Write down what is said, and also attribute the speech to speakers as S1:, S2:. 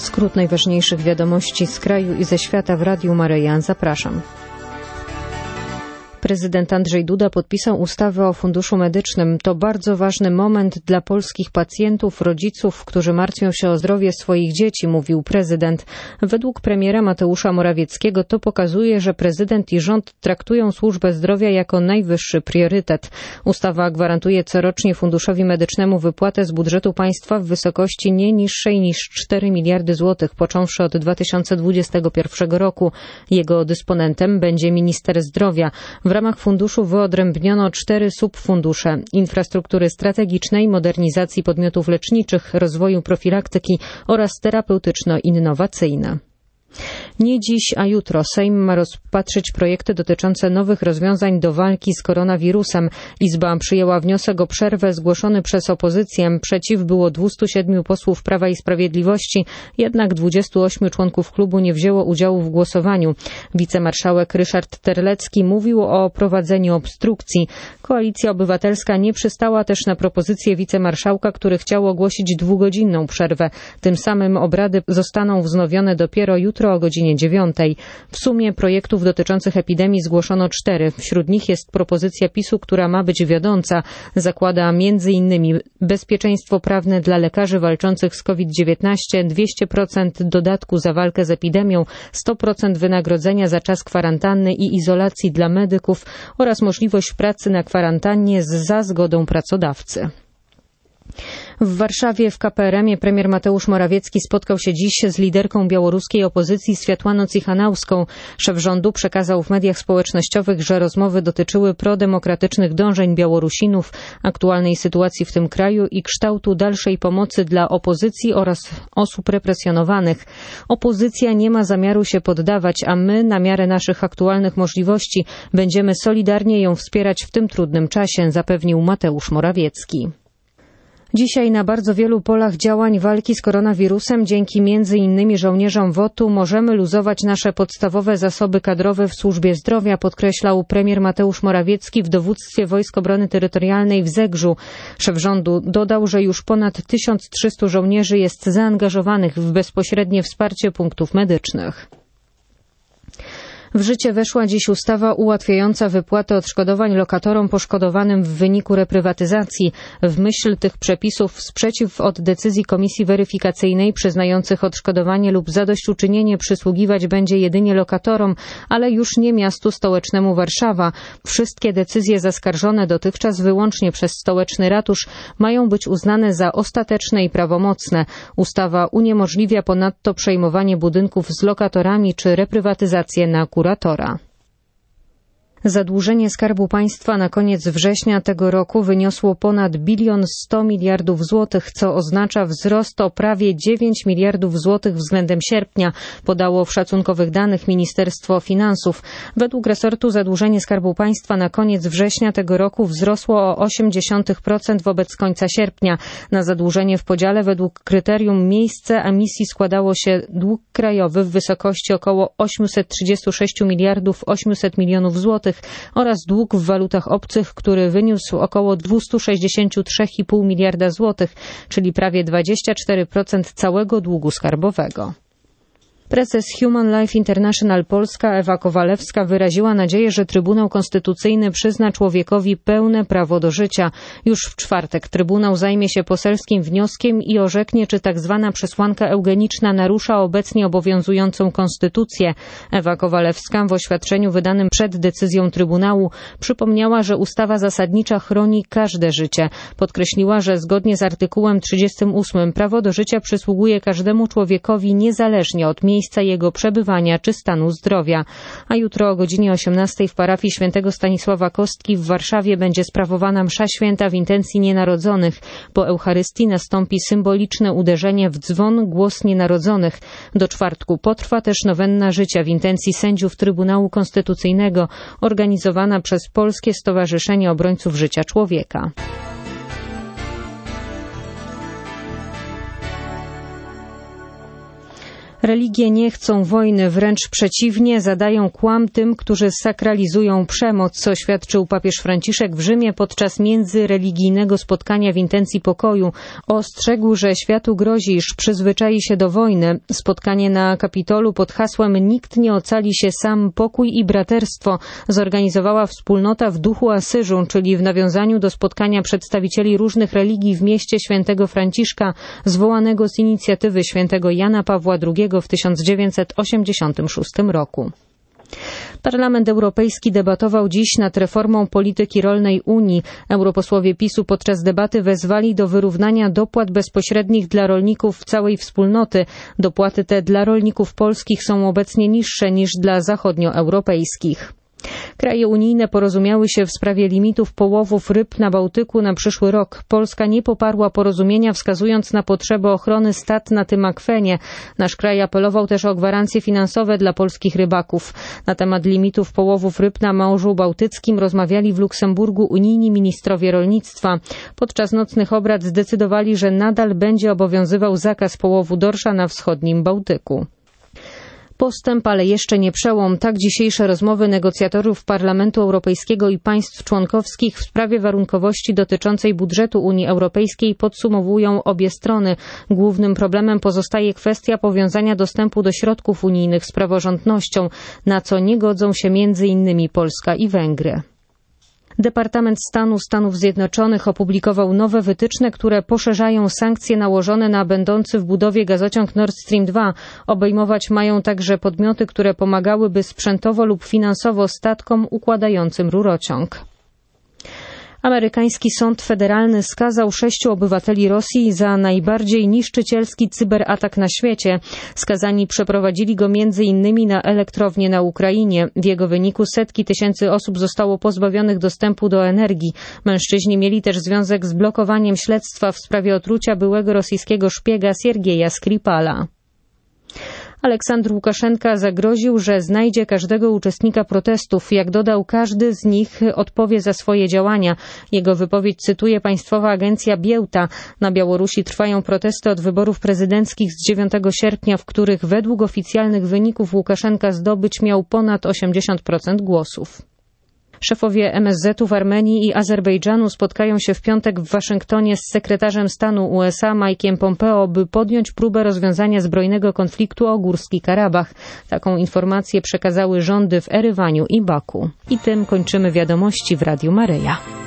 S1: Skrót najważniejszych wiadomości z kraju i ze świata w Radiu Maryja. Zapraszam. Prezydent Andrzej Duda podpisał ustawę o Funduszu Medycznym. To bardzo ważny moment dla polskich pacjentów, rodziców, którzy martwią się o zdrowie swoich dzieci, mówił prezydent. Według premiera Mateusza Morawieckiego to pokazuje, że prezydent i rząd traktują służbę zdrowia jako najwyższy priorytet. Ustawa gwarantuje corocznie Funduszowi Medycznemu wypłatę z budżetu państwa w wysokości nie niższej niż 4 miliardy złotych, począwszy od 2021 roku. Jego dysponentem będzie minister zdrowia. W ramach funduszu wyodrębniono 4 subfundusze: infrastruktury strategicznej, modernizacji podmiotów leczniczych, rozwoju profilaktyki oraz terapeutyczno-innowacyjne. Nie dziś, a jutro Sejm ma rozpatrzyć projekty dotyczące nowych rozwiązań do walki z koronawirusem. Izba przyjęła wniosek o przerwę zgłoszony przez opozycję. Przeciw było 207 posłów Prawa i Sprawiedliwości, jednak 28 członków klubu nie wzięło udziału w głosowaniu. Wicemarszałek Ryszard Terlecki mówił o prowadzeniu obstrukcji. Koalicja Obywatelska nie przystała też na propozycję wicemarszałka, który chciał ogłosić 2-godzinną przerwę. Tym samym obrady zostaną wznowione dopiero jutro o godzinie 9. W sumie projektów dotyczących epidemii zgłoszono 4. Wśród nich jest propozycja PiS-u, która ma być wiodąca. Zakłada m.in. bezpieczeństwo prawne dla lekarzy walczących z COVID-19, 200% dodatku za walkę z epidemią, 100% wynagrodzenia za czas kwarantanny i izolacji dla medyków oraz możliwość pracy na kwarantannie za zgodą pracodawcy. W Warszawie w KPRM-ie premier Mateusz Morawiecki spotkał się dziś z liderką białoruskiej opozycji Światłaną Cichanauską. Szef rządu przekazał w mediach społecznościowych, że rozmowy dotyczyły prodemokratycznych dążeń Białorusinów, aktualnej sytuacji w tym kraju i kształtu dalszej pomocy dla opozycji oraz osób represjonowanych. Opozycja nie ma zamiaru się poddawać, a my, na miarę naszych aktualnych możliwości, będziemy solidarnie ją wspierać w tym trudnym czasie, zapewnił Mateusz Morawiecki. Dzisiaj na bardzo wielu polach działań walki z koronawirusem dzięki m.in. żołnierzom WOT-u możemy luzować nasze podstawowe zasoby kadrowe w służbie zdrowia, podkreślał premier Mateusz Morawiecki w dowództwie Wojsk Obrony Terytorialnej w Zegrzu. Szef rządu dodał, że już ponad 1300 żołnierzy jest zaangażowanych w bezpośrednie wsparcie punktów medycznych. W życie weszła dziś ustawa ułatwiająca wypłatę odszkodowań lokatorom poszkodowanym w wyniku reprywatyzacji. W myśl tych przepisów sprzeciw od decyzji Komisji Weryfikacyjnej przyznających odszkodowanie lub zadośćuczynienie przysługiwać będzie jedynie lokatorom, ale już nie miastu stołecznemu Warszawa. Wszystkie decyzje zaskarżone dotychczas wyłącznie przez stołeczny ratusz mają być uznane za ostateczne i prawomocne. Ustawa uniemożliwia ponadto przejmowanie budynków z lokatorami czy reprywatyzację na kuratora. Zadłużenie Skarbu Państwa na koniec września tego roku wyniosło ponad 1,1 biliona złotych, co oznacza wzrost o prawie 9 miliardów złotych względem sierpnia, podało w szacunkowych danych Ministerstwo Finansów. Według resortu zadłużenie Skarbu Państwa na koniec września tego roku wzrosło o 0,8% wobec końca sierpnia. Na zadłużenie w podziale według kryterium miejsce emisji składało się dług krajowy w wysokości około 836 miliardów 800 milionów złotych, oraz dług w walutach obcych, który wyniósł około 263,5 miliarda złotych, czyli prawie 24% całego długu skarbowego. Prezes Human Life International Polska Ewa Kowalewska wyraziła nadzieję, że Trybunał Konstytucyjny przyzna człowiekowi pełne prawo do życia. Już w czwartek Trybunał zajmie się poselskim wnioskiem i orzeknie, czy tak zwana przesłanka eugeniczna narusza obecnie obowiązującą konstytucję. Ewa Kowalewska w oświadczeniu wydanym przed decyzją Trybunału przypomniała, że ustawa zasadnicza chroni każde życie. Podkreśliła, że zgodnie z artykułem 38 prawo do życia przysługuje każdemu człowiekowi niezależnie od miejsca jego przebywania czy stanu zdrowia. A jutro o godzinie 18 w parafii świętego Stanisława Kostki w Warszawie będzie sprawowana msza święta w intencji nienarodzonych. Po Eucharystii nastąpi symboliczne uderzenie w dzwon Głos Nienarodzonych. Do czwartku potrwa też nowenna życia w intencji sędziów Trybunału Konstytucyjnego, organizowana przez Polskie Stowarzyszenie Obrońców Życia Człowieka. Religie nie chcą wojny, wręcz przeciwnie, zadają kłam tym, którzy sakralizują przemoc, oświadczył papież Franciszek w Rzymie podczas międzyreligijnego spotkania w intencji pokoju. Ostrzegł, że światu grozi, iż przyzwyczai się do wojny. Spotkanie na Kapitolu pod hasłem "Nikt nie ocali się sam, pokój i braterstwo" zorganizowała wspólnota w duchu Asyżu, czyli w nawiązaniu do spotkania przedstawicieli różnych religii w mieście świętego Franciszka, zwołanego z inicjatywy świętego Jana Pawła II w 1986 roku. Parlament Europejski debatował dziś nad reformą polityki rolnej Unii. Europosłowie PiS-u podczas debaty wezwali do wyrównania dopłat bezpośrednich dla rolników całej wspólnoty. Dopłaty te dla rolników polskich są obecnie niższe niż dla zachodnioeuropejskich. Kraje unijne porozumiały się w sprawie limitów połowów ryb na Bałtyku na przyszły rok. Polska nie poparła porozumienia, wskazując na potrzebę ochrony stad na tym akwenie. Nasz kraj apelował też o gwarancje finansowe dla polskich rybaków. Na temat limitów połowów ryb na Morzu Bałtyckim rozmawiali w Luksemburgu unijni ministrowie rolnictwa. Podczas nocnych obrad zdecydowali, że nadal będzie obowiązywał zakaz połowu dorsza na wschodnim Bałtyku. Postęp, ale jeszcze nie przełom. Tak dzisiejsze rozmowy negocjatorów Parlamentu Europejskiego i państw członkowskich w sprawie warunkowości dotyczącej budżetu Unii Europejskiej podsumowują obie strony. Głównym problemem pozostaje kwestia powiązania dostępu do środków unijnych z praworządnością, na co nie godzą się m.in. Polska i Węgry. Departament Stanu Stanów Zjednoczonych opublikował nowe wytyczne, które poszerzają sankcje nałożone na będący w budowie gazociąg Nord Stream 2. Obejmować mają także podmioty, które pomagałyby sprzętowo lub finansowo statkom układającym rurociąg. Amerykański sąd federalny skazał 6 obywateli Rosji za najbardziej niszczycielski cyberatak na świecie. Skazani przeprowadzili go m.in. na elektrownię na Ukrainie. W jego wyniku setki tysięcy osób zostało pozbawionych dostępu do energii. Mężczyźni mieli też związek z blokowaniem śledztwa w sprawie otrucia byłego rosyjskiego szpiega Siergieja Skripala. Aleksandr Łukaszenka zagroził, że znajdzie każdego uczestnika protestów. Jak dodał, każdy z nich odpowie za swoje działania. Jego wypowiedź cytuje państwowa agencja Biełta. Na Białorusi trwają protesty od wyborów prezydenckich z 9 sierpnia, w których według oficjalnych wyników Łukaszenka zdobyć miał ponad 80% głosów. Szefowie MSZ-u w Armenii i Azerbejdżanu spotkają się w piątek w Waszyngtonie z sekretarzem stanu USA Mike'iem Pompeo, by podjąć próbę rozwiązania zbrojnego konfliktu o Górski Karabach. Taką informację przekazały rządy w Erywaniu i Baku. I tym kończymy wiadomości w Radiu Maryja.